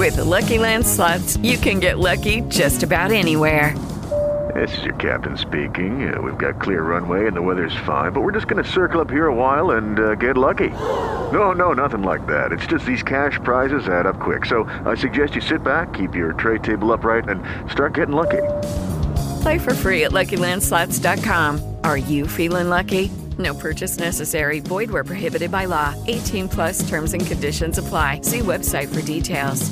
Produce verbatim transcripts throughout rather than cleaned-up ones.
With the Lucky Land Slots, you can get lucky just about anywhere. This is your captain speaking. Uh, we've got clear runway and the weather's fine, but we're just going to circle up here a while and uh, get lucky. No, no, nothing like that. It's just these cash prizes add up quick. So I suggest you sit back, keep your tray table upright, and start getting lucky. Play for free at Lucky Land Slots dot com. Are you feeling lucky? No purchase necessary. Void where prohibited by law. eighteen plus terms and conditions apply. See website for details.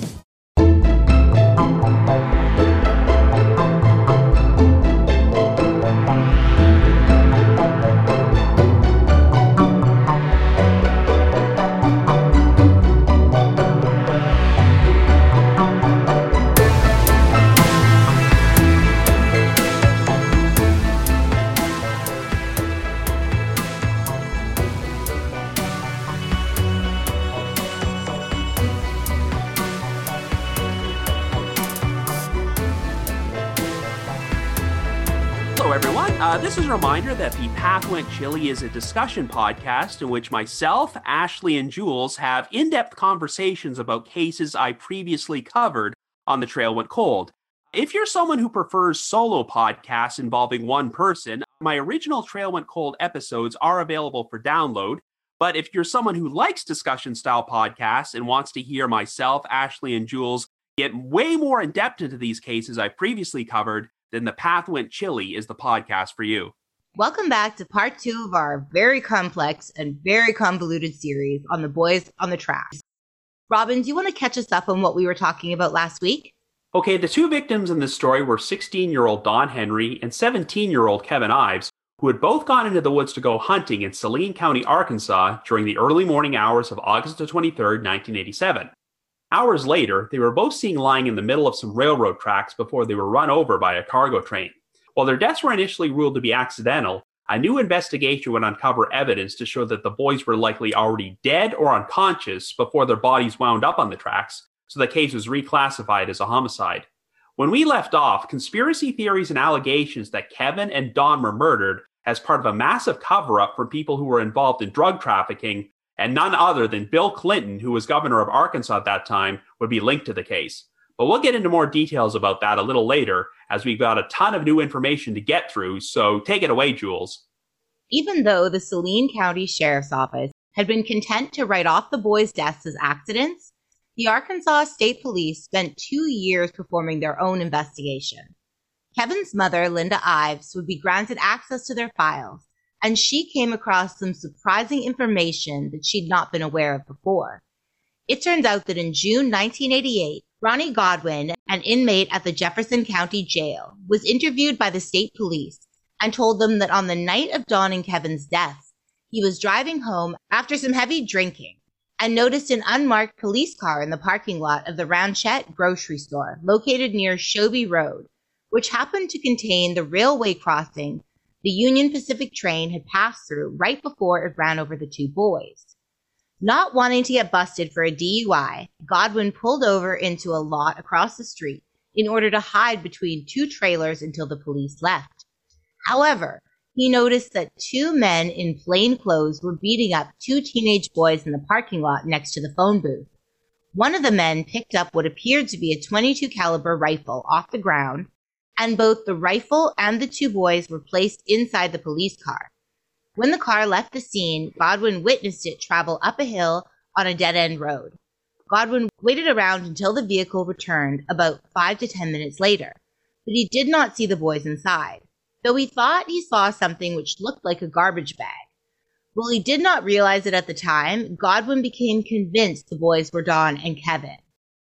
Uh, this is a reminder that The Path Went Chili is a discussion podcast in which myself, Ashley, and Jules have in-depth conversations about cases I previously covered on The Trail Went Cold. If you're someone who prefers solo podcasts involving one person, my original Trail Went Cold episodes are available for download. But if you're someone who likes discussion-style podcasts and wants to hear myself, Ashley, and Jules get way more in-depth into these cases I previously covered, then The Path Went Chili is the podcast for you. Welcome back to part two of our very complex and very convoluted series on the boys on the tracks. Robin, do you want to catch us up on what we were talking about last week? Okay, the two victims in this story were sixteen-year-old Don Henry and seventeen-year-old Kevin Ives, who had both gone into the woods to go hunting in Saline County, Arkansas during the early morning hours of August twenty-third, nineteen eighty-seven. Hours later, they were both seen lying in the middle of some railroad tracks before they were run over by a cargo train. While their deaths were initially ruled to be accidental, a new investigation would uncover evidence to show that the boys were likely already dead or unconscious before their bodies wound up on the tracks, so the case was reclassified as a homicide. When we left off, conspiracy theories and allegations that Kevin and Don were murdered as part of a massive cover-up from people who were involved in drug trafficking, and none other than Bill Clinton, who was governor of Arkansas at that time, would be linked to the case. But we'll get into more details about that a little later, as we've got a ton of new information to get through, so take it away, Jules. Even though the Saline County Sheriff's Office had been content to write off the boys' deaths as accidents, the Arkansas State Police spent two years performing their own investigation. Kevin's mother, Linda Ives, would be granted access to their files, and she came across some surprising information that she'd not been aware of before. It turns out that in June nineteen eighty-eight, Ronnie Godwin, an inmate at the Jefferson County Jail, was interviewed by the state police and told them that on the night of Don and Kevin's deaths, he was driving home after some heavy drinking and noticed an unmarked police car in the parking lot of the Ranchette grocery store located near Shobi Road, which happened to contain the railway crossing the Union Pacific train had passed through right before it ran over the two boys. Not wanting to get busted for a D U I, Godwin pulled over into a lot across the street in order to hide between two trailers until the police left. However, he noticed that two men in plain clothes were beating up two teenage boys in the parking lot next to the phone booth. One of the men picked up what appeared to be a twenty-two caliber rifle off the ground, and both the rifle and the two boys were placed inside the police car. When the car left the scene, Godwin witnessed it travel up a hill on a dead-end road. Godwin waited around until the vehicle returned about five to ten minutes later, but he did not see the boys inside, though he thought he saw something which looked like a garbage bag. While he did not realize it at the time, Godwin became convinced the boys were Don and Kevin.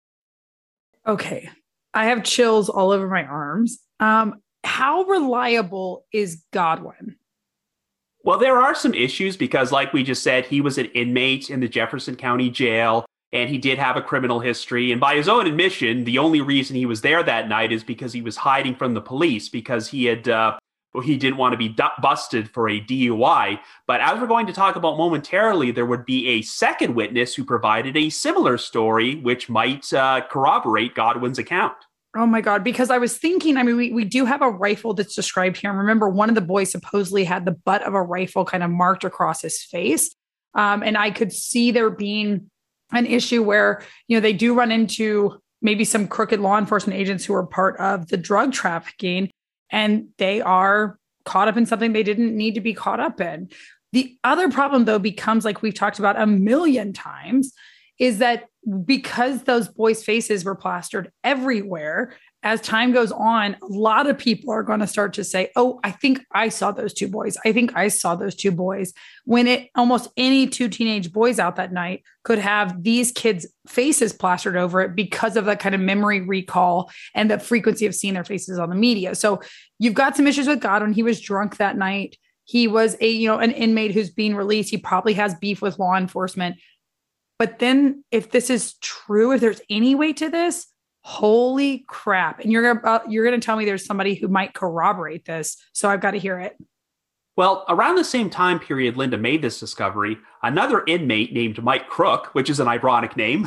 Okay, I have chills all over my arms. Um, how reliable is Godwin? Well, there are some issues because, like we just said, he was an inmate in the Jefferson County Jail, and he did have a criminal history. And by his own admission, the only reason he was there that night is because he was hiding from the police because he had uh, well, he didn't want to be du- busted for a D U I. But as we're going to talk about momentarily, there would be a second witness who provided a similar story, which might uh, corroborate Godwin's account. Oh my God, because I was thinking, I mean, we, we do have a rifle that's described here. And remember, one of the boys supposedly had the butt of a rifle kind of marked across his face. Um, and I could see there being an issue where, you know, they do run into maybe some crooked law enforcement agents who are part of the drug trafficking, and they are caught up in something they didn't need to be caught up in. The other problem, though, becomes, like we've talked about a million times, is that because those boys' faces were plastered everywhere, as time goes on, a lot of people are going to start to say, oh, I think I saw those two boys. I think I saw those two boys. When it almost any two teenage boys out that night could have these kids' faces plastered over it because of that kind of memory recall and the frequency of seeing their faces on the media. So you've got some issues with Godwin. He was drunk that night. He was a, you know, an inmate who's being released. He probably has beef with law enforcement. But then if this is true, if there's any weight to this, holy crap. And you're gonna, uh, you're going to tell me there's somebody who might corroborate this. So I've got to hear it. Well, around the same time period Linda made this discovery, another inmate named Mike Crook, which is an ironic name.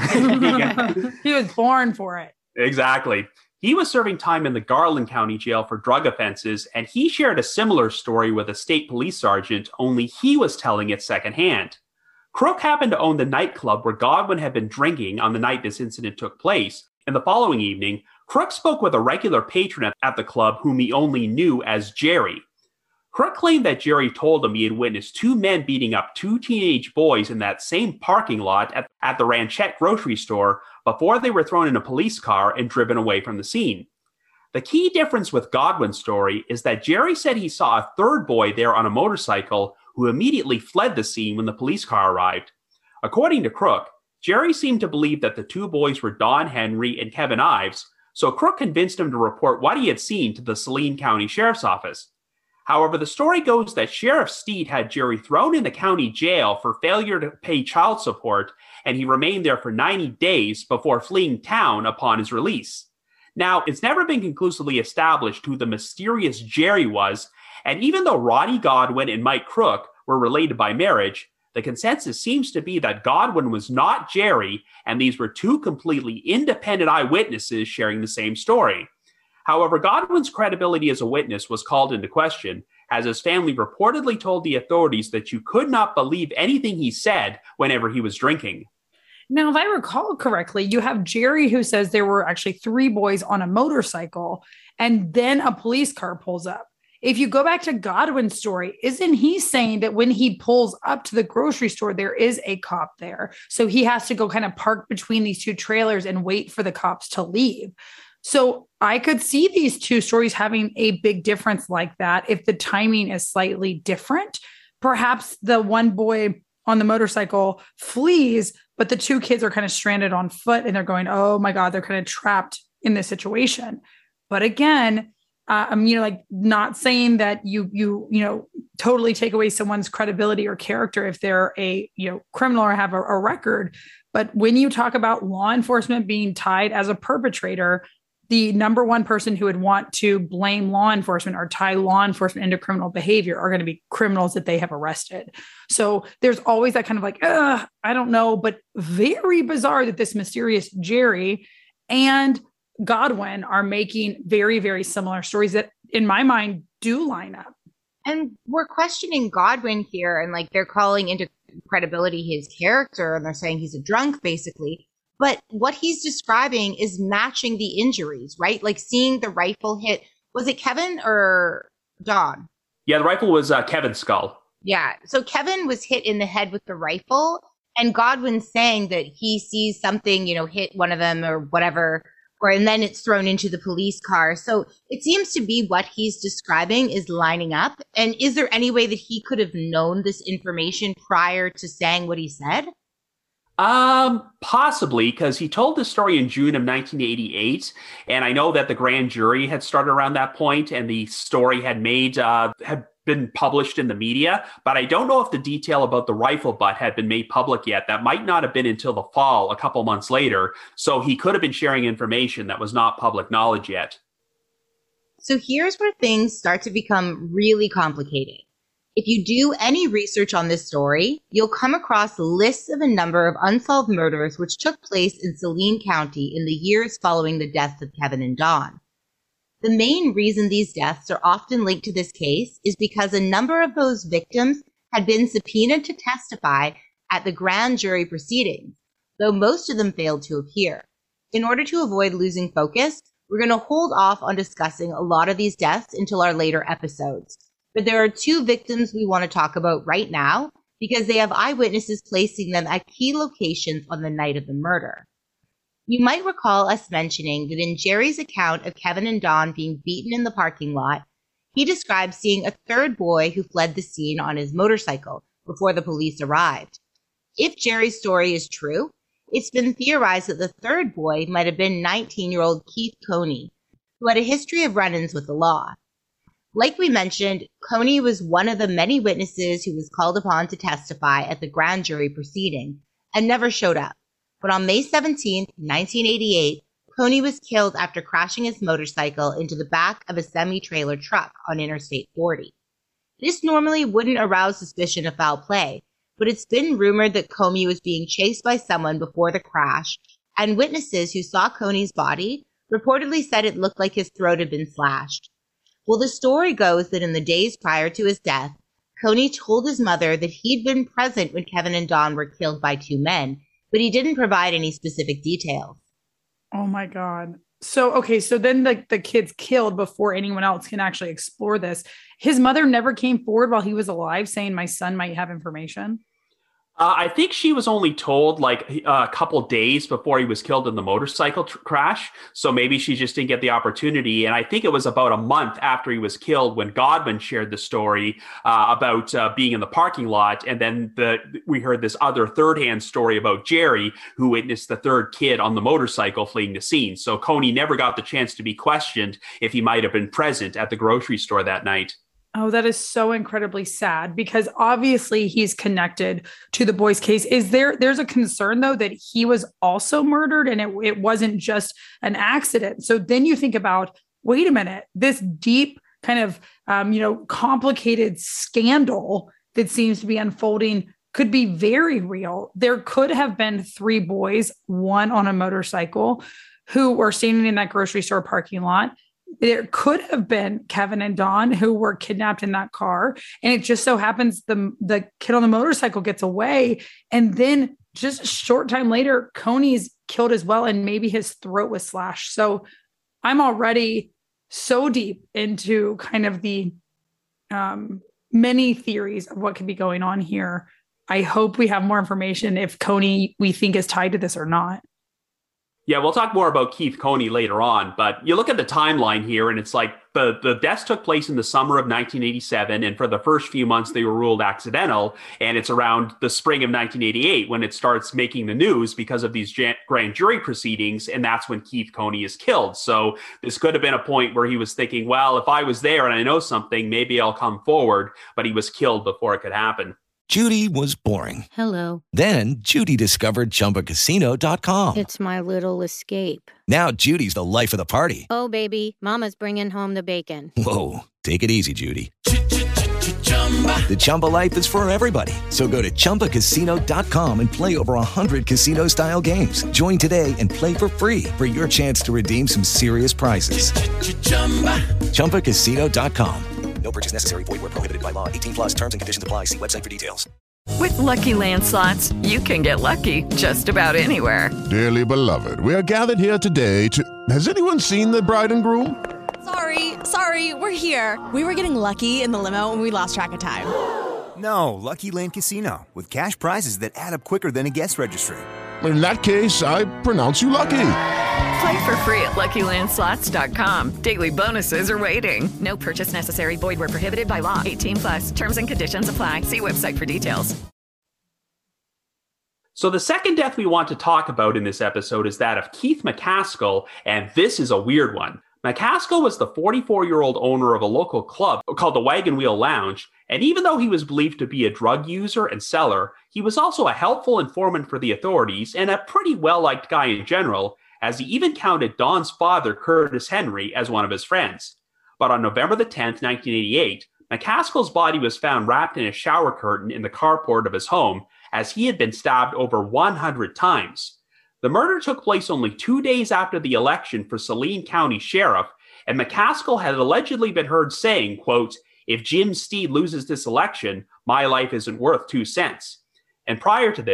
He was born for it. Exactly. He was serving time in the Garland County Jail for drug offenses, and he shared a similar story with a state police sergeant, only he was telling it secondhand. Crook happened to own the nightclub where Godwin had been drinking on the night this incident took place, and the following evening, Crook spoke with a regular patron at the club whom he only knew as Jerry. Crook claimed that Jerry told him he had witnessed two men beating up two teenage boys in that same parking lot at, at the Ranchette grocery store before they were thrown in a police car and driven away from the scene. The key difference with Godwin's story is that Jerry said he saw a third boy there on a motorcycle who immediately fled the scene when the police car arrived. According to Crook, Jerry seemed to believe that the two boys were Don Henry and Kevin Ives, so Crook convinced him to report what he had seen to the Saline County Sheriff's Office. However, the story goes that Sheriff Steed had Jerry thrown in the county jail for failure to pay child support, and he remained there for ninety days before fleeing town upon his release. Now, it's never been conclusively established who the mysterious Jerry was, and even though Ronnie Godwin and Mike Crook were related by marriage, the consensus seems to be that Godwin was not Jerry, and these were two completely independent eyewitnesses sharing the same story. However, Godwin's credibility as a witness was called into question, as his family reportedly told the authorities that you could not believe anything he said whenever he was drinking. Now, if I recall correctly, you have Jerry who says there were actually three boys on a motorcycle, and then a police car pulls up. If you go back to Godwin's story, isn't he saying that when he pulls up to the grocery store, there is a cop there? So he has to go kind of park between these two trailers and wait for the cops to leave. So I could see these two stories having a big difference like that if the timing is slightly different. Perhaps the one boy on the motorcycle flees, but the two kids are kind of stranded on foot and they're going, oh my God, they're kind of trapped in this situation. But again, uh, I'm, you know, like not saying that you, you, you know, totally take away someone's credibility or character if they're a, you know, criminal or have a, a record. But when you talk about law enforcement being tied as a perpetrator, the number one person who would want to blame law enforcement or tie law enforcement into criminal behavior are going to be criminals that they have arrested. So there's always that kind of like, I don't know, but very bizarre that this mysterious Jerry and Godwin are making very, very similar stories that in my mind do line up. And we're questioning Godwin here, and like they're calling into credibility his character, and they're saying he's a drunk basically. But what he's describing is matching the injuries, right? Like seeing the rifle hit. Was it Kevin or Don? Yeah, the rifle was uh, Kevin's skull. Yeah. So Kevin was hit in the head with the rifle, and Godwin's saying that he sees something, you know, hit one of them or whatever, or and then it's thrown into the police car. So it seems to be what he's describing is lining up. And is there any way that he could have known this information prior to saying what he said? Um, possibly, because he told this story in June of nineteen eighty-eight, and I know that the grand jury had started around that point, and the story had made uh, had been published in the media. But I don't know if the detail about the rifle butt had been made public yet. That might not have been until the fall, a couple months later. So he could have been sharing information that was not public knowledge yet. So here's where things start to become really complicated. If you do any research on this story, you'll come across lists of a number of unsolved murders which took place in Saline County in the years following the deaths of Kevin and Don. The main reason these deaths are often linked to this case is because a number of those victims had been subpoenaed to testify at the grand jury proceedings, though most of them failed to appear. in order to avoid losing focus, we're going to hold off on discussing a lot of these deaths until our later episodes. But there are two victims we want to talk about right now because they have eyewitnesses placing them at key locations on the night of the murder. You might recall us mentioning that in Jerry's account of Kevin and Don being beaten in the parking lot, he described seeing a third boy who fled the scene on his motorcycle before the police arrived. If Jerry's story is true, it's been theorized that the third boy might have been nineteen-year-old Keith Coney, who had a history of run-ins with the law. Like we mentioned, Coney was one of the many witnesses who was called upon to testify at the grand jury proceeding and never showed up. But on May seventeenth, nineteen eighty-eight, Coney was killed after crashing his motorcycle into the back of a semi-trailer truck on Interstate forty. This normally wouldn't arouse suspicion of foul play, but it's been rumored that Coney was being chased by someone before the crash, and witnesses who saw Coney's body reportedly said it looked like his throat had been slashed. Well, the story goes that in the days prior to his death, Coney told his mother that he'd been present when Kevin and Don were killed by two men, but he didn't provide any specific details. Oh my God. So, okay. So then the, the kid's killed before anyone else can actually explore this. His mother never came forward while he was alive saying my son might have information. Uh, I think she was only told like uh, a couple days before he was killed in the motorcycle tr- crash. So maybe she just didn't get the opportunity. And I think it was about a month after he was killed when Godwin shared the story uh, about uh, being in the parking lot. And then the, we heard this other third-hand story about Jerry, who witnessed the third kid on the motorcycle fleeing the scene. So Coney never got the chance to be questioned if he might have been present at the grocery store that night. Oh, that is so incredibly sad because obviously he's connected to the boy's case. Is there, there's a concern though that he was also murdered and it, it wasn't just an accident. So then you think about, wait a minute, this deep kind of, um, you know, complicated scandal that seems to be unfolding could be very real. There could have been three boys, one on a motorcycle, who were standing in that grocery store parking lot. There could have been Kevin and Don who were kidnapped in that car. And it just so happens the, the kid on the motorcycle gets away. And then just a short time later, Coney's killed as well. And maybe his throat was slashed. So I'm already so deep into kind of the um, many theories of what could be going on here. I hope we have more information if Coney we think is tied to this or not. Yeah, we'll talk more about Keith Coney later on, but you look at the timeline here and it's like the, the deaths took place in the summer of nineteen eighty-seven, and for the first few months they were ruled accidental, and it's around the spring of nineteen eighty-eight when it starts making the news because of these grand jury proceedings, and that's when Keith Coney is killed. So this could have been a point where he was thinking, well, if I was there and I know something, maybe I'll come forward, but he was killed before it could happen. Judy was boring. Hello. Then Judy discovered Chumba Casino dot com. It's my little escape. Now Judy's the life of the party. Oh, baby, mama's bringing home the bacon. Whoa, take it easy, Judy. The Chumba life is for everybody. So go to Chumba Casino dot com and play over one hundred casino-style games. Join today and play for free for your chance to redeem some serious prizes. Chumba Casino dot com. No purchase necessary. Void where prohibited by law. eighteen plus terms and conditions apply. See website for details. With Lucky Land Slots, you can get lucky just about anywhere. Dearly beloved, we are gathered here today to... Has anyone seen the bride and groom? Sorry, sorry, we're here. We were getting lucky in the limo and we lost track of time. No, Lucky Land Casino, with cash prizes that add up quicker than a guest registry. In that case, I pronounce you lucky. Play for free at Lucky Land Slots dot com. Daily bonuses are waiting. No purchase necessary. Void where prohibited by law. eighteen plus. Terms and conditions apply. See website for details. So the second death we want to talk about in this episode is that of Keith McCaskill, and this is a weird one. McCaskill was the forty-four-year-old owner of a local club called the Wagon Wheel Lounge, and even though he was believed to be a drug user and seller, he was also a helpful informant for the authorities and a pretty well-liked guy in general, as he even counted Don's father, Curtis Henry, as one of his friends. But on November the tenth, nineteen eighty-eight, McCaskill's body was found wrapped in a shower curtain in the carport of his home, as he had been stabbed over one hundred times. The murder took place only two days after the election for Saline County Sheriff, and McCaskill had allegedly been heard saying, quote, "If Jim Steed loses this election, my life isn't worth two cents. And prior to this,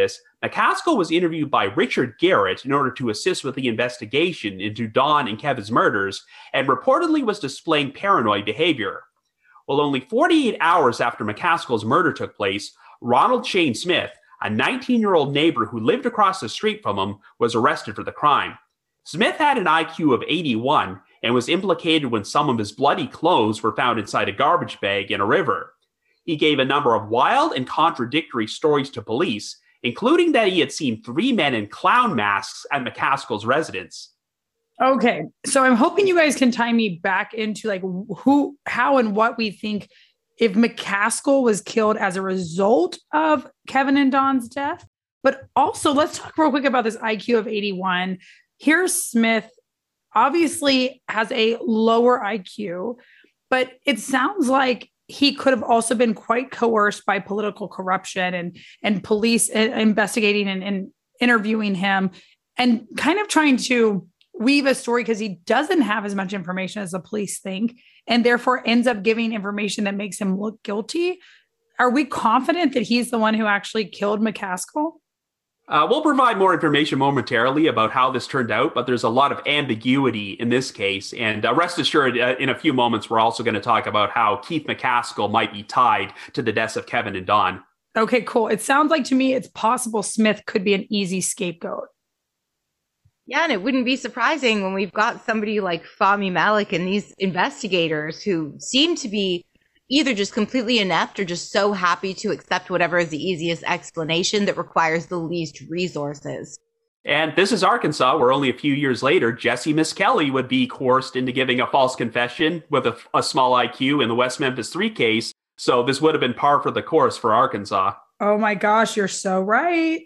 McCaskill was interviewed by Richard Garrett in order to assist with the investigation into Don and Kevin's murders, and reportedly was displaying paranoid behavior. Well, only forty-eight hours after McCaskill's murder took place, Ronald Shane Smith, a nineteen-year-old neighbor who lived across the street from him, was arrested for the crime. Smith had an I Q of eighty-one and was implicated when some of his bloody clothes were found inside a garbage bag in a river. He gave a number of wild and contradictory stories to police, including that he had seen three men in clown masks at McCaskill's residence. Okay, so I'm hoping you guys can tie me back into like who, how, and what we think if McCaskill was killed as a result of Kevin and Don's death. But also, let's talk real quick about this I Q of eighty-one. Here's Smith, obviously has a lower I Q, but it sounds like he could have also been quite coerced by political corruption and, and police investigating and, and interviewing him and kind of trying to weave a story because he doesn't have as much information as the police think and therefore ends up giving information that makes him look guilty. Are we confident that he's the one who actually killed McCaskill? Uh, we'll provide more information momentarily about how this turned out, but there's a lot of ambiguity in this case. And uh, rest assured, uh, in a few moments, we're also going to talk about how Keith McCaskill might be tied to the deaths of Kevin and Don. Okay, cool. It sounds like to me it's possible Smith could be an easy scapegoat. Yeah, and it wouldn't be surprising when we've got somebody like Fahmy Malak and these investigators who seem to be either just completely inept or just so happy to accept whatever is the easiest explanation that requires the least resources. And this is Arkansas, where only a few years later, Jesse Misskelley would be coerced into giving a false confession with a, a small I Q in the West Memphis three case. So this would have been par for the course for Arkansas. Oh my gosh, you're so right.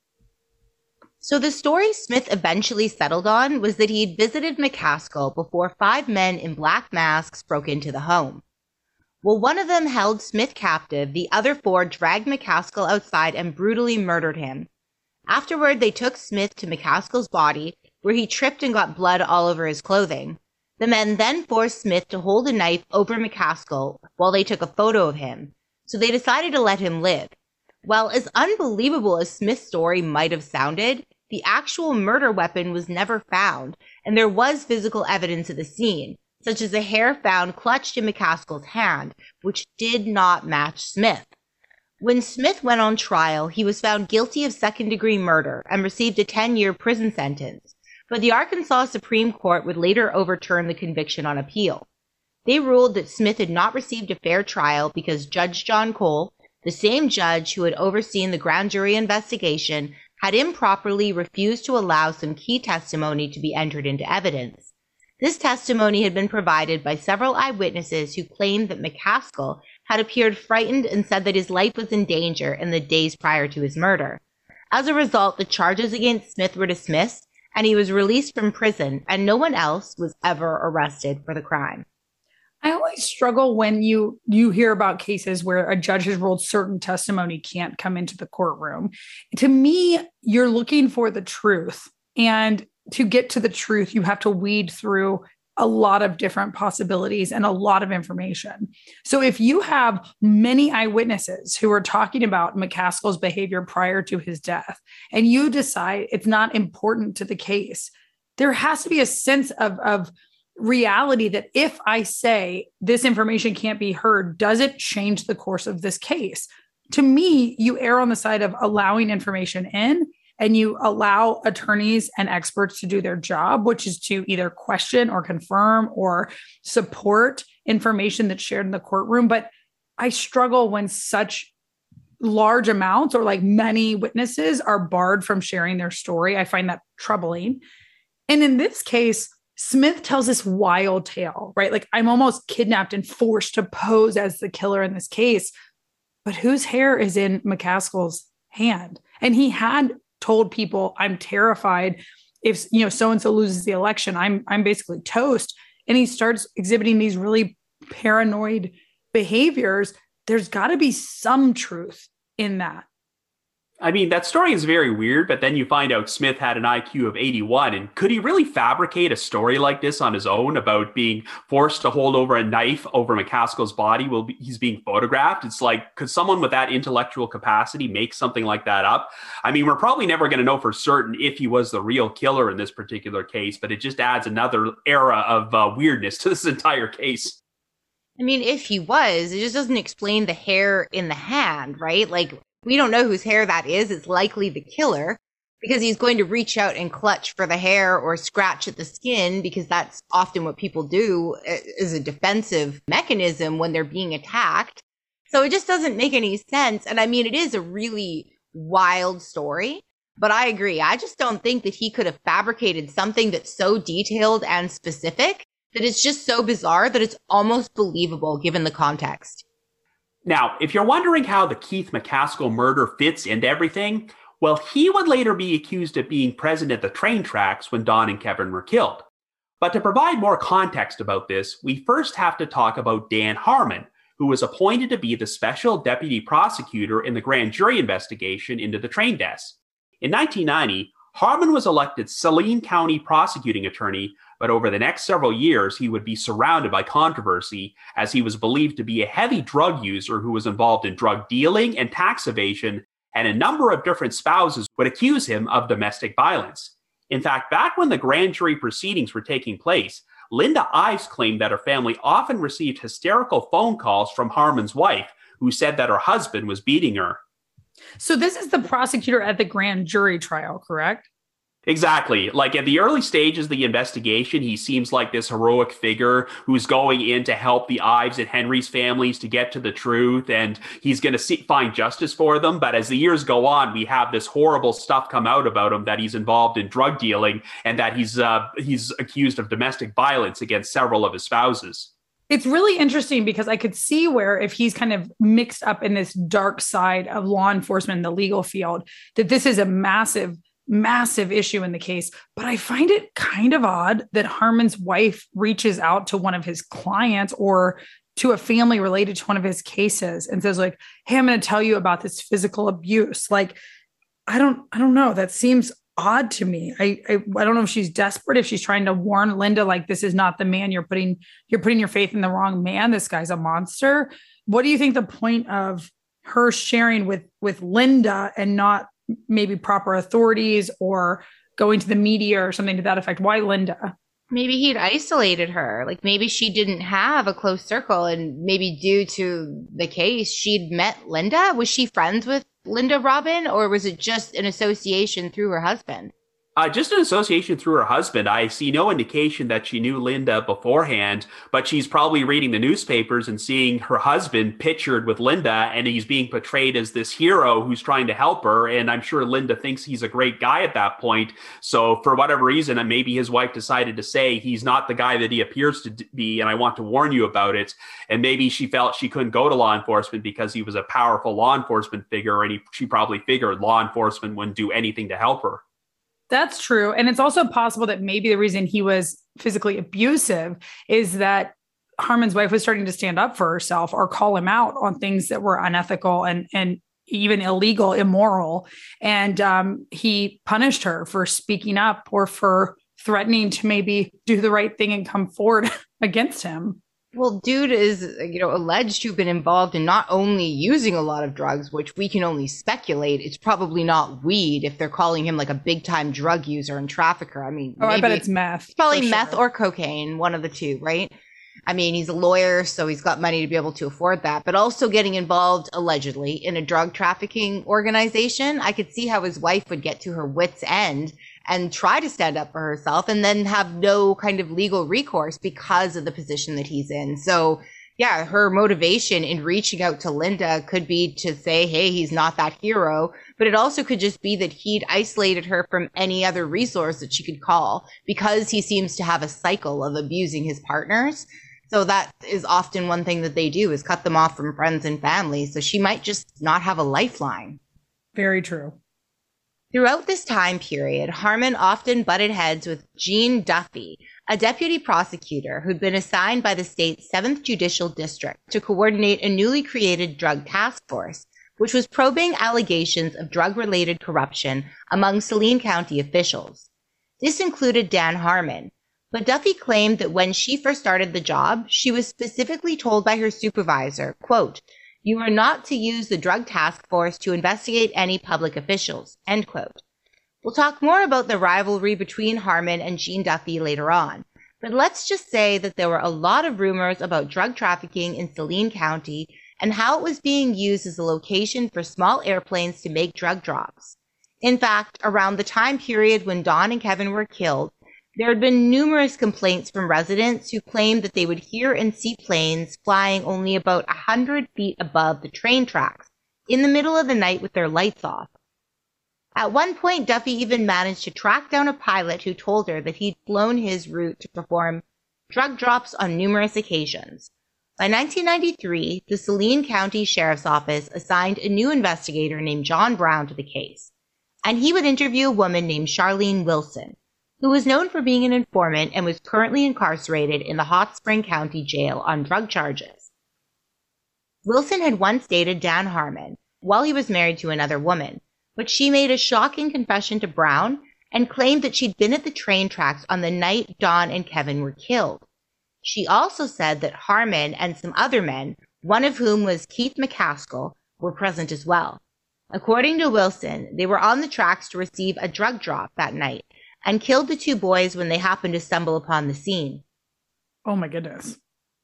So the story Smith eventually settled on was that he'd visited McCaskill before five men in black masks broke into the home. Well, one of them held Smith captive, the other four dragged McCaskill outside and brutally murdered him. Afterward, they took Smith to McCaskill's body, where he tripped and got blood all over his clothing. The men then forced Smith to hold a knife over McCaskill while they took a photo of him, so they decided to let him live. While as unbelievable as Smith's story might have sounded, the actual murder weapon was never found, and there was physical evidence at the scene, such as the hair found clutched in McCaskill's hand, which did not match Smith. When Smith went on trial, he was found guilty of second-degree murder and received a ten-year prison sentence, but the Arkansas Supreme Court would later overturn the conviction on appeal. They ruled that Smith had not received a fair trial because Judge John Cole, the same judge who had overseen the grand jury investigation, had improperly refused to allow some key testimony to be entered into evidence. This testimony had been provided by several eyewitnesses who claimed that McCaskill had appeared frightened and said that his life was in danger in the days prior to his murder. As a result, the charges against Smith were dismissed, and he was released from prison, and no one else was ever arrested for the crime. I always struggle when you you hear about cases where a judge has ruled certain testimony can't come into the courtroom. To me, you're looking for the truth, and to get to the truth, you have to weed through a lot of different possibilities and a lot of information. So if you have many eyewitnesses who are talking about McCaskill's behavior prior to his death, and you decide it's not important to the case, there has to be a sense of, of reality that if I say this information can't be heard, does it change the course of this case? To me, you err on the side of allowing information in, and you allow attorneys and experts to do their job, which is to either question or confirm or support information that's shared in the courtroom. But I struggle when such large amounts or like many witnesses are barred from sharing their story. I find that troubling. And in this case, Smith tells this wild tale, right? Like, I'm almost kidnapped and forced to pose as the killer in this case. But whose hair is in McCaskill's hand? And he had told people, I'm terrified if, you know, so-and-so loses the election, I'm, I'm basically toast. And he starts exhibiting these really paranoid behaviors. There's got to be some truth in that. I mean, that story is very weird, but then you find out Smith had an I Q of eighty-one, and could he really fabricate a story like this on his own about being forced to hold over a knife over McCaskill's body while he's being photographed? It's like, could someone with that intellectual capacity make something like that up? I mean, we're probably never going to know for certain if he was the real killer in this particular case, but it just adds another era of uh, weirdness to this entire case. I mean, if he was, it just doesn't explain the hair in the hand, right? Like, we don't know whose hair that is. It's likely the killer because he's going to reach out and clutch for the hair or scratch at the skin because that's often what people do as a defensive mechanism when they're being attacked. So it just doesn't make any sense. And I mean, it is a really wild story, but I agree. I just don't think that he could have fabricated something that's so detailed and specific that it's just so bizarre that it's almost believable given the context. Now, if you're wondering how the Keith McCaskill murder fits into everything, well, he would later be accused of being present at the train tracks when Don and Kevin were killed. But to provide more context about this, we first have to talk about Dan Harmon, who was appointed to be the special deputy prosecutor in the grand jury investigation into the train deaths. In nineteen ninety, Harmon was elected Saline County prosecuting attorney, but over the next several years, he would be surrounded by controversy as he was believed to be a heavy drug user who was involved in drug dealing and tax evasion, and a number of different spouses would accuse him of domestic violence. In fact, back when the grand jury proceedings were taking place, Linda Ives claimed that her family often received hysterical phone calls from Harmon's wife, who said that her husband was beating her. So this is the prosecutor at the grand jury trial, correct? Exactly. Like at the early stages of the investigation, he seems like this heroic figure who's going in to help the Ives and Henry's families to get to the truth, and he's going to see, find justice for them. But as the years go on, we have this horrible stuff come out about him, that he's involved in drug dealing and that he's uh, he's accused of domestic violence against several of his spouses. It's really interesting because I could see where if he's kind of mixed up in this dark side of law enforcement in the legal field, that this is a massive massive issue in the case. But I find it kind of odd that Harmon's wife reaches out to one of his clients or to a family related to one of his cases and says like, hey, I'm going to tell you about this physical abuse. Like, I don't, I don't know. That seems odd to me. I, I, I don't know if she's desperate, if she's trying to warn Linda, like, this is not the man you're putting, you're putting your faith in the wrong man. This guy's a monster. What do you think the point of her sharing with, with Linda and not maybe proper authorities or going to the media or something to that effect? Why Linda? Maybe he'd isolated her. Like maybe she didn't have a close circle, and maybe due to the case, she'd met Linda. Was she friends with Linda Robin, or was it just an association through her husband? Uh, just an association through her husband. I see no indication that she knew Linda beforehand, but she's probably reading the newspapers and seeing her husband pictured with Linda, and he's being portrayed as this hero who's trying to help her. And I'm sure Linda thinks he's a great guy at that point. So for whatever reason, and maybe his wife decided to say, he's not the guy that he appears to be, and I want to warn you about it. And maybe she felt she couldn't go to law enforcement because he was a powerful law enforcement figure, and he, she probably figured law enforcement wouldn't do anything to help her. That's true. And it's also possible that maybe the reason he was physically abusive is that Harmon's wife was starting to stand up for herself or call him out on things that were unethical and, and even illegal, immoral. And um, he punished her for speaking up or for threatening to maybe do the right thing and come forward against him. Well, dude is, you know, alleged to have been involved in not only using a lot of drugs, which we can only speculate. It's probably not weed if they're calling him like a big time drug user and trafficker. I mean, oh, I bet it's meth. It's probably sure. meth or cocaine, one of the two, right? I mean, he's a lawyer, so he's got money to be able to afford that, but also getting involved allegedly in a drug trafficking organization. I could see how his wife would get to her wit's end and try to stand up for herself and then have no kind of legal recourse because of the position that he's in. So yeah, her motivation in reaching out to Linda could be to say, hey, he's not that hero, but it also could just be that he'd isolated her from any other resource that she could call because he seems to have a cycle of abusing his partners. So that is often one thing that they do, is cut them off from friends and family. So she might just not have a lifeline. Very true. Throughout this time period, Harmon often butted heads with Gene Duffy, a deputy prosecutor who'd been assigned by the state's seventh Judicial District to coordinate a newly created drug task force, which was probing allegations of drug-related corruption among Saline County officials. This included Dan Harmon, but Duffy claimed that when she first started the job, she was specifically told by her supervisor, quote, "You are not to use the drug task force to investigate any public officials," end quote. We'll talk more about the rivalry between Harmon and Jean Duffy later on, but let's just say that there were a lot of rumors about drug trafficking in Saline County and how it was being used as a location for small airplanes to make drug drops. In fact, around the time period when Don and Kevin were killed, there had been numerous complaints from residents who claimed that they would hear and see planes flying only about one hundred feet above the train tracks in the middle of the night with their lights off. At one point, Duffy even managed to track down a pilot who told her that he'd flown his route to perform drug drops on numerous occasions. By nineteen ninety-three, the Saline County Sheriff's Office assigned a new investigator named John Brown to the case, and he would interview a woman named Charlene Wilson, who was known for being an informant and was currently incarcerated in the Hot Spring County Jail on drug charges. Wilson had once dated Dan Harmon while he was married to another woman, but she made a shocking confession to Brown and claimed that she'd been at the train tracks on the night Don and Kevin were killed. She also said that Harmon and some other men, one of whom was Keith McCaskill, were present as well. According to Wilson, they were on the tracks to receive a drug drop that night and killed the two boys when they happened to stumble upon the scene. Oh my goodness.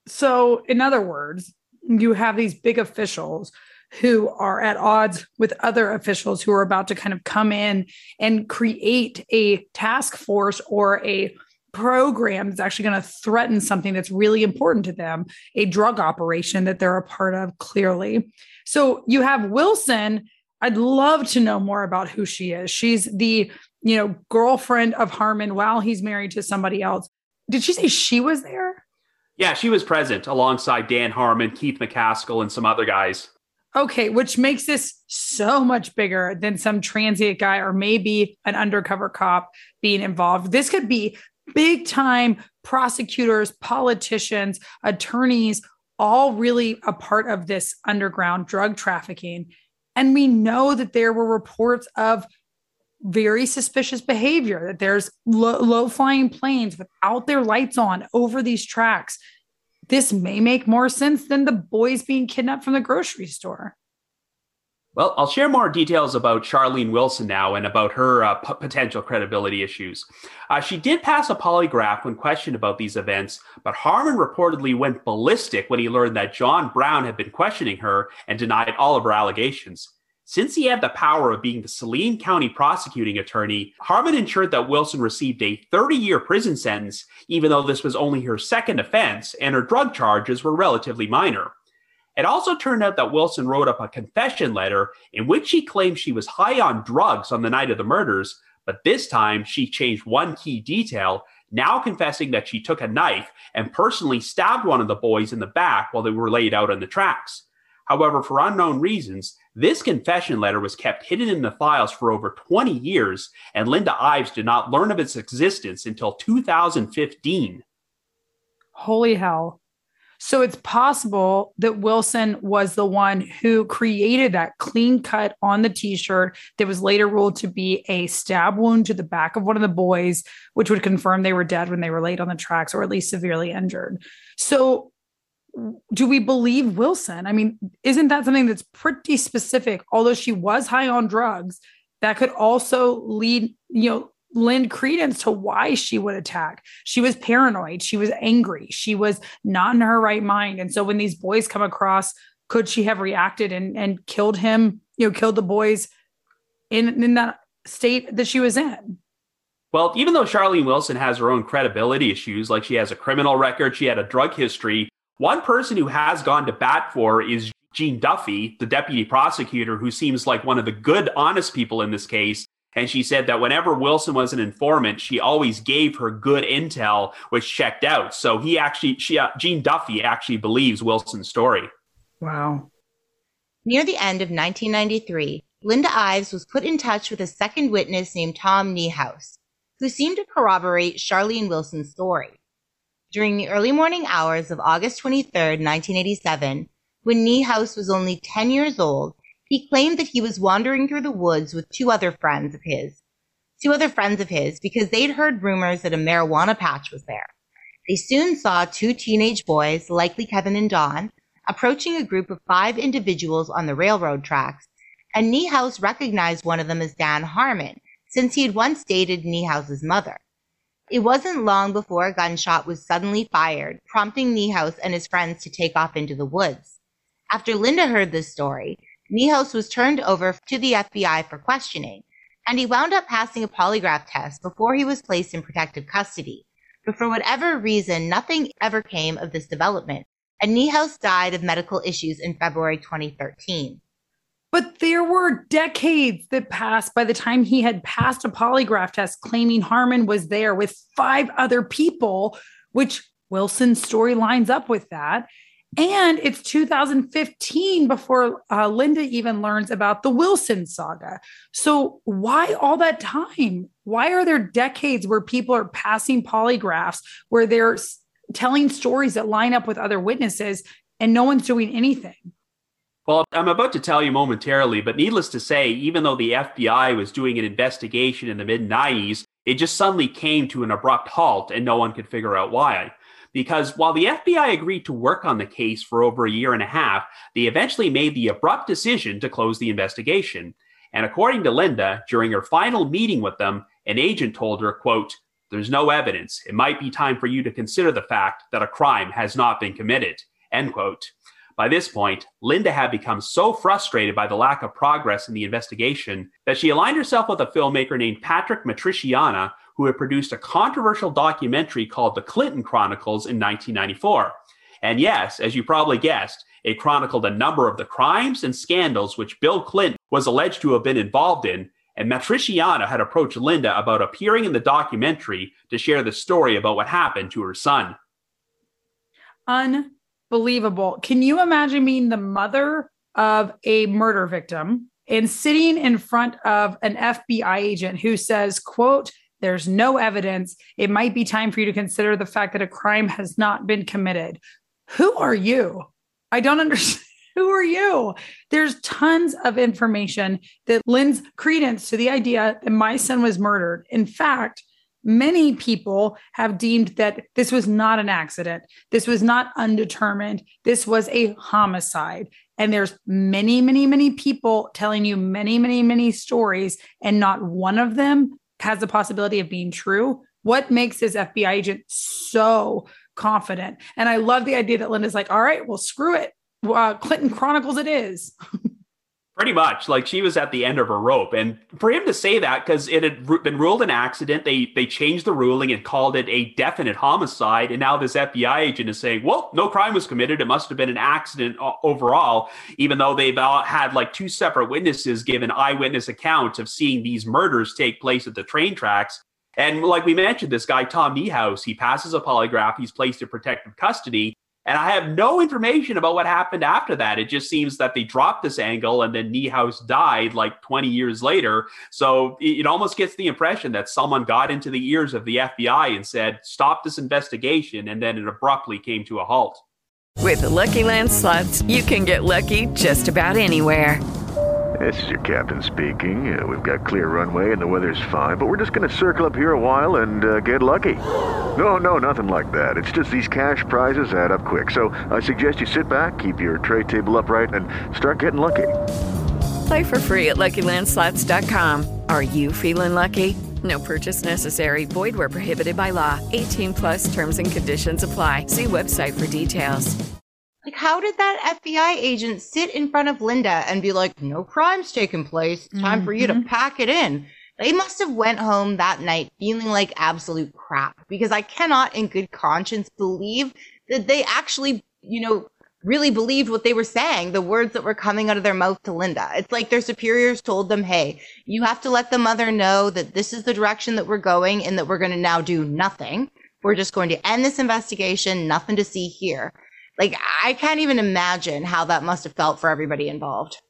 So, in other words, you have these big officials who are at odds with other officials who are about to kind of come in and create a task force or a program that's actually going to threaten something that's really important to them, a drug operation that they're a part of, clearly. So you have Wilson. I'd love to know more about who she is. She's the, you know, girlfriend of Harmon while he's married to somebody else. Did she say she was there? Yeah, she was present alongside Dan Harmon, Keith McCaskill, and some other guys. Okay, which makes this so much bigger than some transient guy or maybe an undercover cop being involved. This could be big time prosecutors, politicians, attorneys, all really a part of this underground drug trafficking. And we know that there were reports of very suspicious behavior, that there's lo- low-flying planes without their lights on over these tracks. This may make more sense than the boys being kidnapped from the grocery store. Well, I'll share more details about Charlene Wilson now and about her uh, p- potential credibility issues. Uh, she did pass a polygraph when questioned about these events, but Harmon reportedly went ballistic when he learned that John Brown had been questioning her and denied all of her allegations. Since he had the power of being the Saline County prosecuting attorney, Harmon ensured that Wilson received a thirty-year prison sentence, even though this was only her second offense and her drug charges were relatively minor. It also turned out that Wilson wrote up a confession letter in which she claimed she was high on drugs on the night of the murders, but this time she changed one key detail, now confessing that she took a knife and personally stabbed one of the boys in the back while they were laid out on the tracks. However, for unknown reasons, this confession letter was kept hidden in the files for over twenty years, and Linda Ives did not learn of its existence until two thousand fifteen. Holy hell. So it's possible that Wilson was the one who created that clean cut on the t-shirt that was later ruled to be a stab wound to the back of one of the boys, which would confirm they were dead when they were laid on the tracks, or at least severely injured. So do we believe Wilson? I mean, isn't that something that's pretty specific? Although she was high on drugs, that could also lead, you know, lend credence to why she would attack. She was paranoid. She was angry. She was not in her right mind. And so when these boys come across, could she have reacted and, and killed him, you know, killed the boys in, in that state that she was in? Well, even though Charlene Wilson has her own credibility issues, like she has a criminal record, she had a drug history, one person who has gone to bat for is Jean Duffy, the deputy prosecutor, who seems like one of the good, honest people in this case. And she said that whenever Wilson was an informant, she always gave her good intel, which checked out. So he actually, she, uh, Jean Duffy actually believes Wilson's story. Wow. Near the end of nineteen ninety-three, Linda Ives was put in touch with a second witness named Tom Niehaus, who seemed to corroborate Charlene Wilson's story. During the early morning hours of August twenty-third, nineteen eighty-seven, when Niehaus was only ten years old, He claimed that he was wandering through the woods with two other friends of his, two other friends of his because they'd heard rumors that a marijuana patch was there. They soon saw two teenage boys, likely Kevin and Don, approaching a group of five individuals on the railroad tracks, and Niehaus recognized one of them as Dan Harmon, since he had once dated Niehaus's mother. It wasn't long before a gunshot was suddenly fired, prompting Niehaus and his friends to take off into the woods. After Linda heard this story, Niehaus was turned over to the F B I for questioning, and he wound up passing a polygraph test before he was placed in protective custody. But for whatever reason, nothing ever came of this development, and Niehaus died of medical issues in February twenty thirteen. But there were decades that passed by the time he had passed a polygraph test claiming Harmon was there with five other people, which Wilson's story lines up with that. And it's two thousand fifteen before uh, Linda even learns about the Wilson saga. So why all that time? Why are there decades where people are passing polygraphs, where they're telling stories that line up with other witnesses and no one's doing anything? Well, I'm about to tell you momentarily, but needless to say, even though the F B I was doing an investigation in the mid nineties, it just suddenly came to an abrupt halt and no one could figure out why. Because while the F B I agreed to work on the case for over a year and a half, they eventually made the abrupt decision to close the investigation. And according to Linda, during her final meeting with them, an agent told her, quote, "There's no evidence. It might be time for you to consider the fact that a crime has not been committed," end quote. By this point, Linda had become so frustrated by the lack of progress in the investigation that she aligned herself with a filmmaker named Patrick Matriciana, who had produced a controversial documentary called The Clinton Chronicles in nineteen ninety-four. And yes, as you probably guessed, it chronicled a number of the crimes and scandals which Bill Clinton was alleged to have been involved in, and Matriciana had approached Linda about appearing in the documentary to share the story about what happened to her son. Unbelievable. Can you imagine being the mother of a murder victim and sitting in front of an F B I agent who says, quote, "There's no evidence. It might be time for you to consider the fact that a crime has not been committed." Who are you? I don't understand. Who are you? There's tons of information that lends credence to the idea that my son was murdered. In fact, many people have deemed that this was not an accident. This was not undetermined. This was a homicide. And there's many, many, many people telling you many, many, many stories, and not one of them has the possibility of being true. What makes this F B I agent so confident? And I love the idea that Linda's like, all right, well, screw it. Uh, Clinton Chronicles it is. Pretty much, like she was at the end of her rope. And for him to say that, because it had been ruled an accident, they they changed the ruling and called it a definite homicide. And now this F B I agent is saying, well, no crime was committed. It must have been an accident overall, even though they've all had like two separate witnesses give an eyewitness account of seeing these murders take place at the train tracks. And like we mentioned, this guy, Tom Niehaus, he passes a polygraph. He's placed in protective custody. And I have no information about what happened after that. It just seems that they dropped this angle and then Niehaus died like twenty years later. So it almost gets the impression that someone got into the ears of the F B I and said, stop this investigation. And then it abruptly came to a halt. With the Lucky Land Slots, you can get lucky just about anywhere. This is your captain speaking. Uh, we've got clear runway and the weather's fine, but we're just going to circle up here a while and uh, get lucky. No, no, nothing like that. It's just these cash prizes add up quick. So I suggest you sit back, keep your tray table upright, and start getting lucky. Play for free at Lucky Land Slots dot com. Are you feeling lucky? No purchase necessary. Void where prohibited by law. eighteen plus terms and conditions apply. See website for details. Like, how did that F B I agent sit in front of Linda and be like, no crime's taken place. It's time mm-hmm. for you to pack it in. They must have went home that night feeling like absolute crap, because I cannot in good conscience believe that they actually, you know, really believed what they were saying, the words that were coming out of their mouth to Linda. It's like their superiors told them, hey, you have to let the mother know that this is the direction that we're going and that we're going to now do nothing. We're just going to end this investigation. Nothing to see here. Like, I can't even imagine how that must have felt for everybody involved.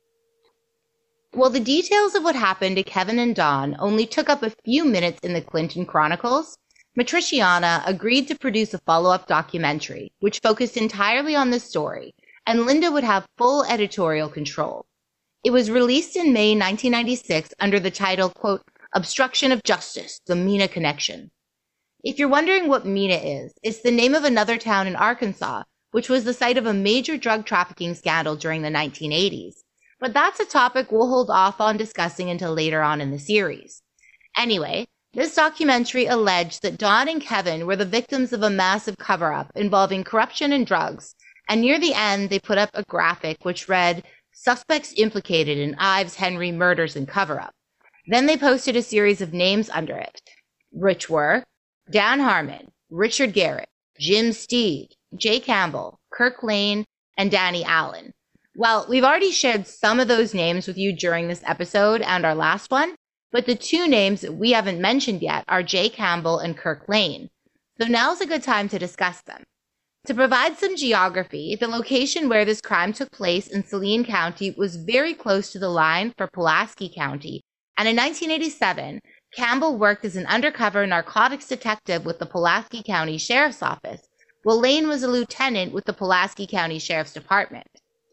Well, the details of what happened to Kevin and Don only took up a few minutes in the Clinton Chronicles. Matriciana agreed to produce a follow-up documentary, which focused entirely on this story, and Linda would have full editorial control. It was released in May nineteen ninety-six under the title, quote, Obstruction of Justice, the Mena Connection. If you're wondering what Mena is, it's the name of another town in Arkansas, which was the site of a major drug trafficking scandal during the nineteen eighties. But that's a topic we'll hold off on discussing until later on in the series. Anyway, this documentary alleged that Don and Kevin were the victims of a massive cover-up involving corruption and drugs, and near the end they put up a graphic which read, Suspects implicated in Ives Henry murders and cover-up. Then they posted a series of names under it, which were Dan Harmon, Richard Garrett, Jim Steed, Jay Campbell, Kirk Lane, and Danny Allen. Well, we've already shared some of those names with you during this episode and our last one, but the two names that we haven't mentioned yet are Jay Campbell and Kirk Lane. So now's a good time to discuss them. To provide some geography, the location where this crime took place in Saline County was very close to the line for Pulaski County, and in nineteen eighty-seven, Campbell worked as an undercover narcotics detective with the Pulaski County Sheriff's Office, while Lane was a lieutenant with the Pulaski County Sheriff's Department.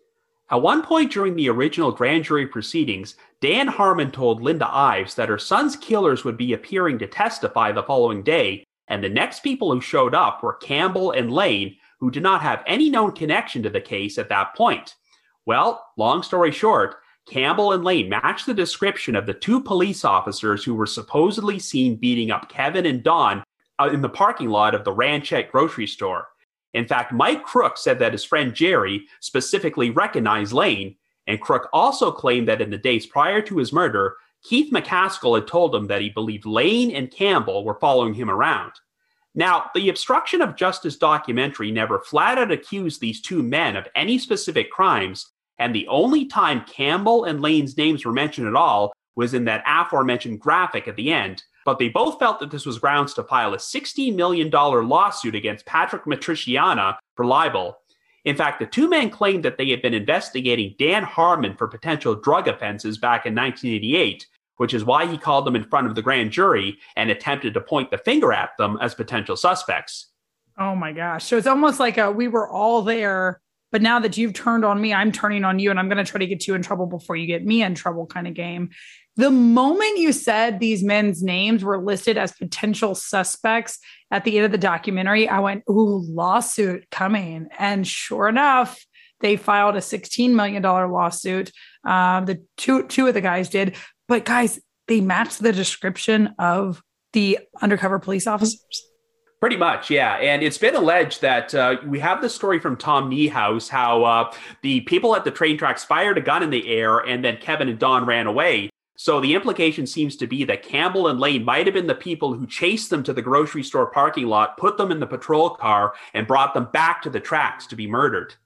At one point during the original grand jury proceedings, Dan Harmon told Linda Ives that her son's killers would be appearing to testify the following day, and the next people who showed up were Campbell and Lane, who did not have any known connection to the case at that point. Well, long story short, Campbell and Lane matched the description of the two police officers who were supposedly seen beating up Kevin and Don uh, in the parking lot of the Ranchette grocery store. In fact, Mike Crook said that his friend Jerry specifically recognized Lane, and Crook also claimed that in the days prior to his murder, Keith McCaskill had told him that he believed Lane and Campbell were following him around. Now, the obstruction of justice documentary never flat out accused these two men of any specific crimes, and the only time Campbell and Lane's names were mentioned at all was in that aforementioned graphic at the end, but they both felt that this was grounds to file a sixteen million dollars lawsuit against Patrick Matriciana for libel. In fact, the two men claimed that they had been investigating Dan Harmon for potential drug offenses back in nineteen eighty-eight, which is why he called them in front of the grand jury and attempted to point the finger at them as potential suspects. Oh my gosh. So it's almost like a, we were all there, but now that you've turned on me, I'm turning on you, and I'm going to try to get you in trouble before you get me in trouble kind of game. The moment you said these men's names were listed as potential suspects at the end of the documentary, I went, ooh, lawsuit coming. And sure enough, they filed a sixteen million dollars lawsuit. Um, the two, two of the guys did. But guys, they matched the description of the undercover police officers. Pretty much, yeah. And it's been alleged that uh, we have the story from Tom Niehaus, how uh, the people at the train tracks fired a gun in the air and then Kevin and Don ran away. So the implication seems to be that Campbell and Lane might have been the people who chased them to the grocery store parking lot, put them in the patrol car, and brought them back to the tracks to be murdered.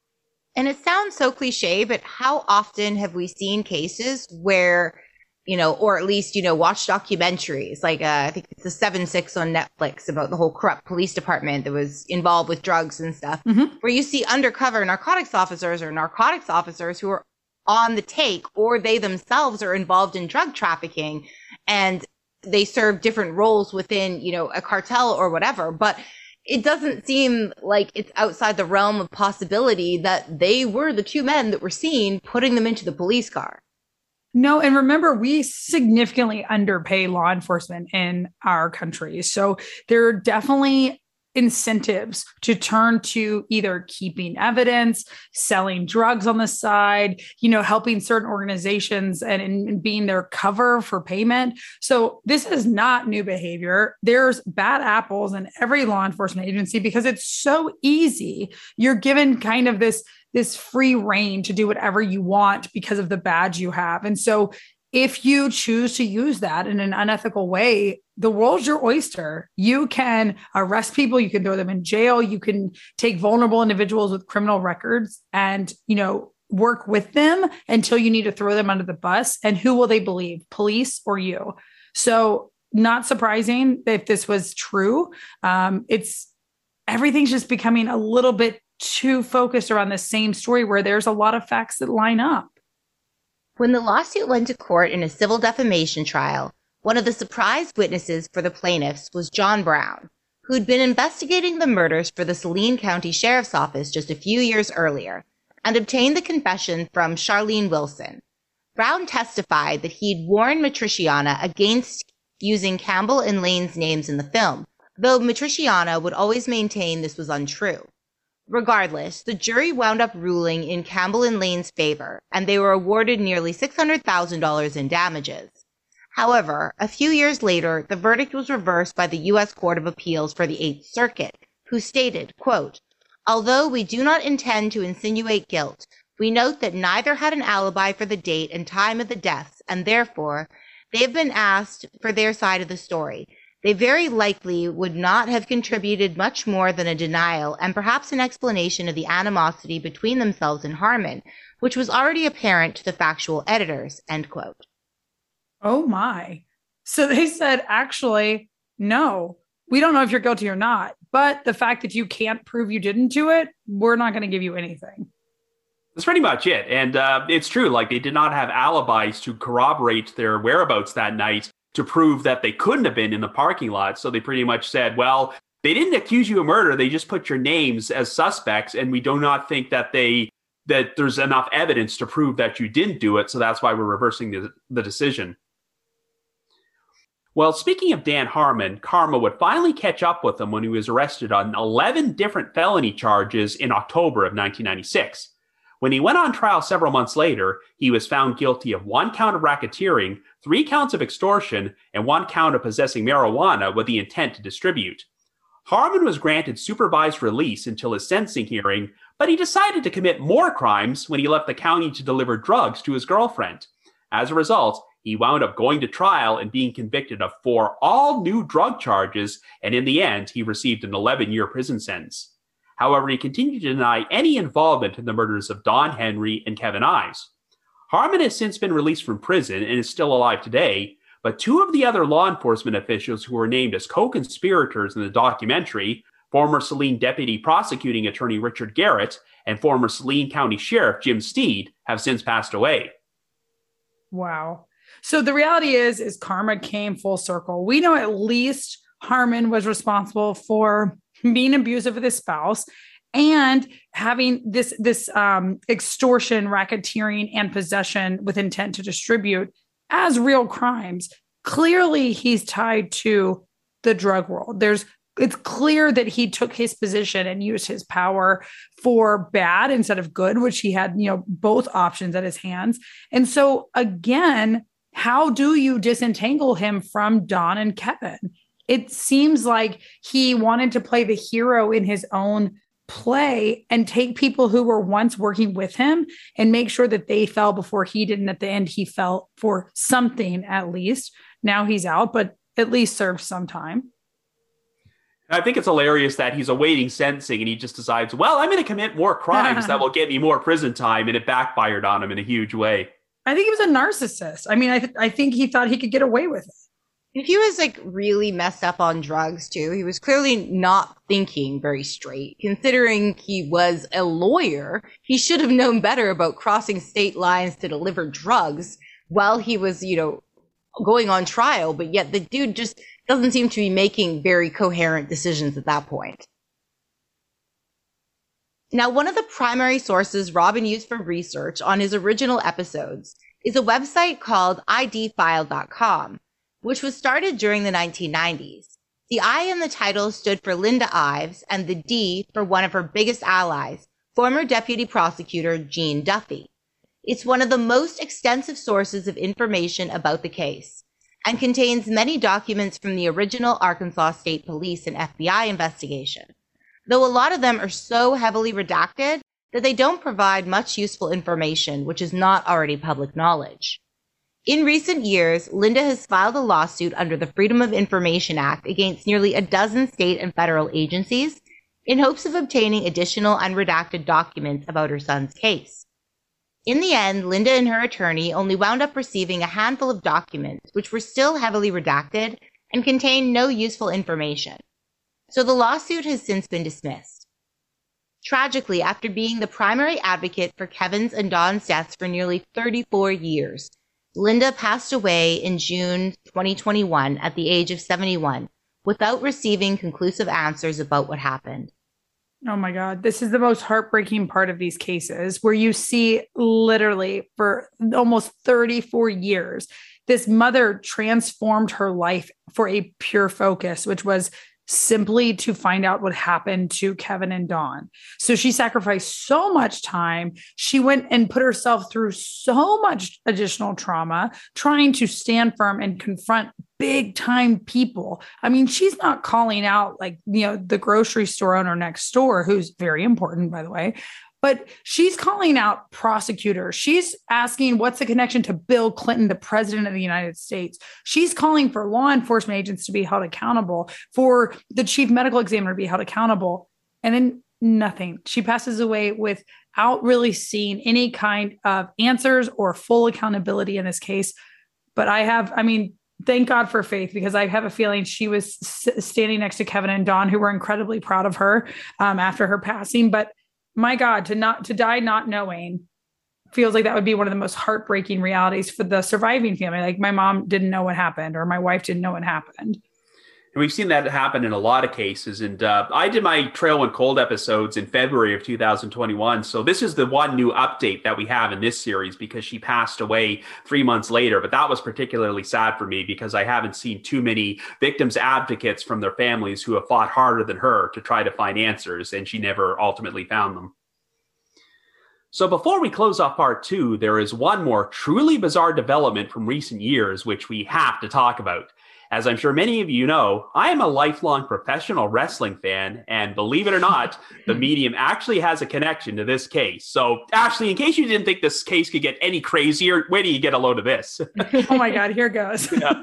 And it sounds so cliche, but how often have we seen cases where, you know, or at least, you know, watch documentaries like uh, I think it's the seven six on Netflix about the whole corrupt police department that was involved with drugs and stuff, mm-hmm. where you see undercover narcotics officers or narcotics officers who are on the take, or they themselves are involved in drug trafficking and they serve different roles within, you know, a cartel or whatever. But it doesn't seem like it's outside the realm of possibility that they were the two men that were seen putting them into the police car. No, and remember, we significantly underpay law enforcement in our country. So there are definitely incentives to turn to either keeping evidence, selling drugs on the side, you know, helping certain organizations and, and being their cover for payment. So this is not new behavior. There's bad apples in every law enforcement agency because it's so easy. You're given kind of this this free reign to do whatever you want because of the badge you have. And so if you choose to use that in an unethical way, the world's your oyster. You can arrest people, you can throw them in jail, you can take vulnerable individuals with criminal records and, you know, work with them until you need to throw them under the bus. And who will they believe, police or you? So not surprising if this was true. Um, it's everything's just becoming a little bit too focused around the same story where there's a lot of facts that line up. When the lawsuit went to court in a civil defamation trial, one of the surprise witnesses for the plaintiffs was John Brown, who'd been investigating the murders for the Saline County Sheriff's Office just a few years earlier, and obtained the confession from Charlene Wilson. Brown testified that he'd warned Matriciana against using Campbell and Lane's names in the film, though Matriciana would always maintain this was untrue. Regardless, the jury wound up ruling in Campbell and Lane's favor, and they were awarded nearly six hundred thousand dollars in damages. However, a few years later, the verdict was reversed by the U S Court of Appeals for the Eighth Circuit, who stated, quote, "Although we do not intend to insinuate guilt, we note that neither had an alibi for the date and time of the deaths, and therefore, they have been asked for their side of the story. They very likely would not have contributed much more than a denial and perhaps an explanation of the animosity between themselves and Harmon, which was already apparent to the factual editors," end quote. Oh my. So they said, actually, no, we don't know if you're guilty or not, but the fact that you can't prove you didn't do it, we're not going to give you anything. That's pretty much it. And uh, it's true, like they did not have alibis to corroborate their whereabouts that night to prove that they couldn't have been in the parking lot. So they pretty much said, well, they didn't accuse you of murder. They just put your names as suspects. And we do not think that they that there's enough evidence to prove that you didn't do it. So that's why we're reversing the, the decision. Well, speaking of Dan Harmon, karma would finally catch up with him when he was arrested on eleven different felony charges in October of nineteen ninety-six. When he went on trial several months later, he was found guilty of one count of racketeering, three counts of extortion, and one count of possessing marijuana with the intent to distribute. Harmon was granted supervised release until his sentencing hearing, but he decided to commit more crimes when he left the county to deliver drugs to his girlfriend. As a result, he wound up going to trial and being convicted of four all-new drug charges, and in the end, he received an eleven-year prison sentence. However, he continued to deny any involvement in the murders of Don Henry and Kevin Ives. Harmon has since been released from prison and is still alive today, but two of the other law enforcement officials who were named as co-conspirators in the documentary, former Saline Deputy Prosecuting Attorney Richard Garrett and former Saline County Sheriff Jim Steed, have since passed away. Wow. So the reality is, is karma came full circle. We know at least Harmon was responsible for being abusive with his spouse and having this, this um, extortion, racketeering, and possession with intent to distribute as real crimes. Clearly, he's tied to the drug world. There's, it's clear that he took his position and used his power for bad instead of good, which he had, you know, both options at his hands. And so again, how do you disentangle him from Don and Kevin? It seems like he wanted to play the hero in his own play and take people who were once working with him and make sure that they fell before he did. And at the end, he fell for something at least. Now he's out, but at least served some time. I think it's hilarious that he's awaiting sentencing and he just decides, well, I'm going to commit more crimes that will get me more prison time. And it backfired on him in a huge way. I think he was a narcissist. I mean, I, th- I think he thought he could get away with it. If he was like really messed up on drugs too, he was clearly not thinking very straight. Considering he was a lawyer, he should have known better about crossing state lines to deliver drugs while he was, you know, going on trial. But yet the dude just doesn't seem to be making very coherent decisions at that point. Now, one of the primary sources Robin used for research on his original episodes is a website called I D file dot com, which was started during the nineteen nineties. The I in the title stood for Linda Ives, and the D for one of her biggest allies, former Deputy Prosecutor Gene Duffy. It's one of the most extensive sources of information about the case, and contains many documents from the original Arkansas State Police and F B I investigation, though a lot of them are so heavily redacted that they don't provide much useful information which is not already public knowledge. In recent years, Linda has filed a lawsuit under the Freedom of Information Act against nearly a dozen state and federal agencies in hopes of obtaining additional unredacted documents about her son's case. In the end, Linda and her attorney only wound up receiving a handful of documents which were still heavily redacted and contained no useful information. So the lawsuit has since been dismissed. Tragically, after being the primary advocate for Kevin's and Don's deaths for nearly thirty-four years, Linda passed away in June twenty twenty-one at the age of seventy-one without receiving conclusive answers about what happened. Oh my God. This is the most heartbreaking part of these cases where you see literally for almost thirty-four years, this mother transformed her life for a pure focus, which was simply to find out what happened to Kevin and Dawn. So she sacrificed so much time. She went and put herself through so much additional trauma, trying to stand firm and confront big time people. I mean, she's not calling out like, you know, the grocery store owner next door, who's very important, by the way, but she's calling out prosecutors. She's asking what's the connection to Bill Clinton, the president of the United States. She's calling for law enforcement agents to be held accountable, for the chief medical examiner to be held accountable. And then nothing. She passes away without really seeing any kind of answers or full accountability in this case. But I have, I mean, thank God for Faith, because I have a feeling she was s- standing next to Kevin and Dawn, who were incredibly proud of her um, after her passing. But my God, to not to die not knowing feels like that would be one of the most heartbreaking realities for the surviving family. Like my mom didn't know what happened, or my wife didn't know what happened. And we've seen that happen in a lot of cases. And uh, I did my Trail Went Cold episodes in February of two thousand twenty-one. So this is the one new update that we have in this series, because she passed away three months later. But that was particularly sad for me because I haven't seen too many victims advocates from their families who have fought harder than her to try to find answers, and she never ultimately found them. So before we close off part two, there is one more truly bizarre development from recent years, which we have to talk about. As I'm sure many of you know, I am a lifelong professional wrestling fan, and believe it or not, the medium actually has a connection to this case. So, Ashley, in case you didn't think this case could get any crazier, wait till you get a load of this. Oh my God, here goes. Yeah.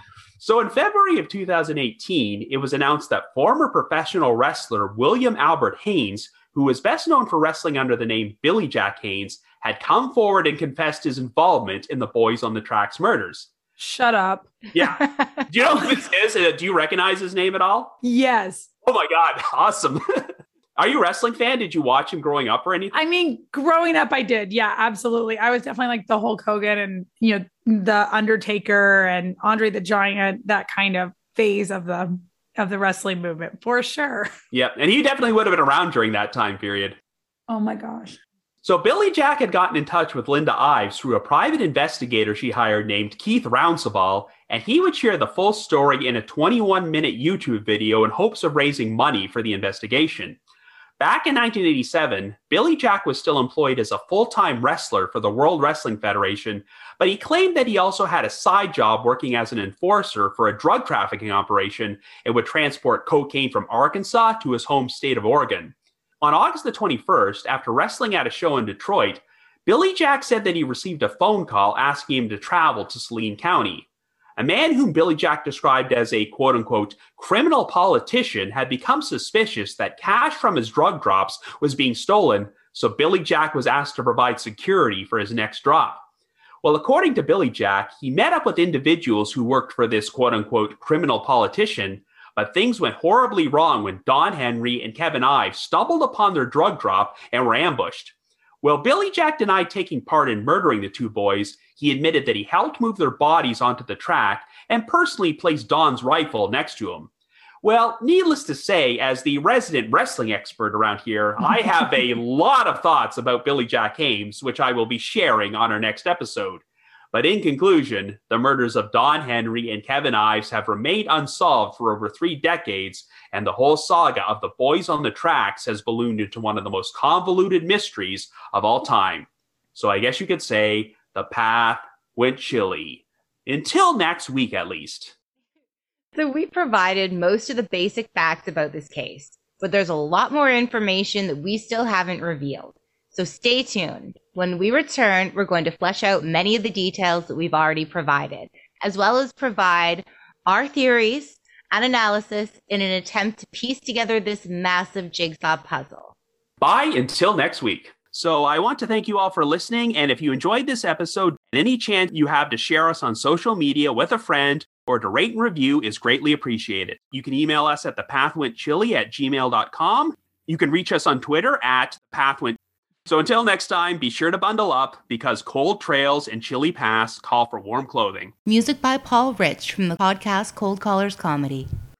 So in February of two thousand eighteen, it was announced that former professional wrestler William Albert Haynes, who was best known for wrestling under the name Billy Jack Haynes, had come forward and confessed his involvement in the Boys on the Tracks murders. Shut up. Yeah. Do you know who this is? Uh, do you recognize his name at all? Yes. Oh my God. Awesome. Are you a wrestling fan? Did you watch him growing up or anything? I mean, growing up, I did. Yeah, absolutely. I was definitely like the Hulk Hogan and, you know, the Undertaker and Andre the Giant, that kind of phase of the of the wrestling movement for sure. Yeah. And he definitely would have been around during that time period. Oh my gosh. So Billy Jack had gotten in touch with Linda Ives through a private investigator she hired named Keith Rounsabal, and he would share the full story in a twenty-one minute YouTube video in hopes of raising money for the investigation. Back in nineteen eighty-seven, Billy Jack was still employed as a full-time wrestler for the World Wrestling Federation, but he claimed that he also had a side job working as an enforcer for a drug trafficking operation and would transport cocaine from Arkansas to his home state of Oregon. On August the twenty-first, after wrestling at a show in Detroit, Billy Jack said that he received a phone call asking him to travel to Saline County. A man whom Billy Jack described as a quote-unquote criminal politician had become suspicious that cash from his drug drops was being stolen, so Billy Jack was asked to provide security for his next drop. Well, according to Billy Jack, he met up with individuals who worked for this quote-unquote criminal politician, but things went horribly wrong when Don Henry and Kevin Ives stumbled upon their drug drop and were ambushed. While Billy Jack denied taking part in murdering the two boys, he admitted that he helped move their bodies onto the track and personally placed Don's rifle next to him. Well, needless to say, as the resident wrestling expert around here, I have a lot of thoughts about Billy Jack Haynes, which I will be sharing on our next episode. But in conclusion, the murders of Don Henry and Kevin Ives have remained unsolved for over three decades, and the whole saga of the Boys on the Tracks has ballooned into one of the most convoluted mysteries of all time. So I guess you could say the path went chilly. Until next week, at least. So we provided most of the basic facts about this case, but there's a lot more information that we still haven't revealed. So stay tuned. When we return, we're going to flesh out many of the details that we've already provided, as well as provide our theories and analysis in an attempt to piece together this massive jigsaw puzzle. Bye until next week. So I want to thank you all for listening, and if you enjoyed this episode, any chance you have to share us on social media with a friend or to rate and review is greatly appreciated. You can email us at thepathwentchili at gmail dot com. You can reach us on Twitter at thepathwent. So until next time, be sure to bundle up because cold trails and chilly paths call for warm clothing. Music by Paul Rich from the podcast Cold Callers Comedy.